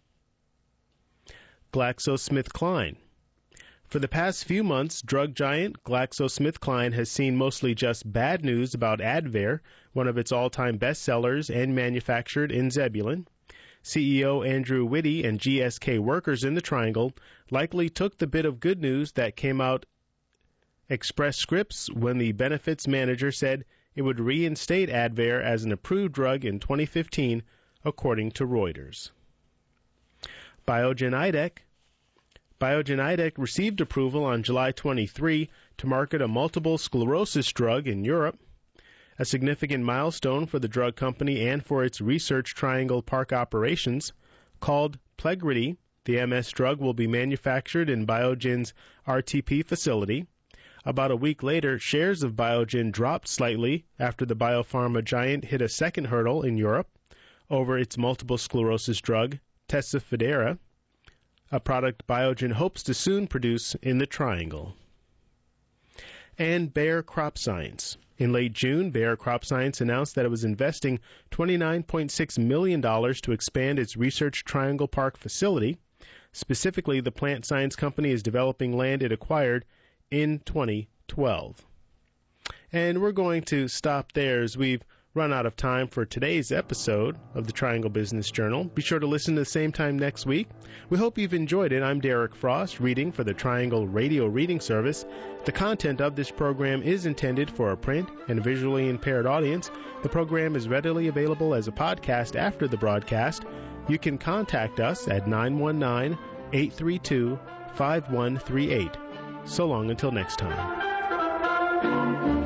Speaker 1: GlaxoSmithKline. For the past few months, drug giant GlaxoSmithKline has seen mostly just bad news about Advair, one of its all-time bestsellers and manufactured in Zebulon. C E O Andrew Whitty and G S K workers in the Triangle likely took the bit of good news that came out Express Scripts when the benefits manager said it would reinstate Advair as an approved drug in twenty fifteen, according to Reuters. Biogen Idec. Biogen Idec received approval on July twenty-third to market a multiple sclerosis drug in Europe, a significant milestone for the drug company and for its Research Triangle Park operations. Called Plegridy, the M S drug will be manufactured in Biogen's R T P facility. About a week later, shares of Biogen dropped slightly after the biopharma giant hit a second hurdle in Europe over its multiple sclerosis drug, Tecfidera, a product Biogen hopes to soon produce in the Triangle. And Bayer Crop Science. In late June, Bayer Crop Science announced that it was investing twenty-nine point six million dollars to expand its Research Triangle Park facility. Specifically, the plant science company is developing land it acquired in twenty twelve. And we're going to stop there as we've run out of time for today's episode of the Triangle Business Journal. Be sure to listen to the same time next week. We hope you've enjoyed it. I'm Derek Frost, reading for the Triangle Radio Reading Service. The content of this program is intended for a print and visually impaired audience. The program is readily available as a podcast after the broadcast. You can contact us at nine one nine, eight three two, five one three eight. So long until next time.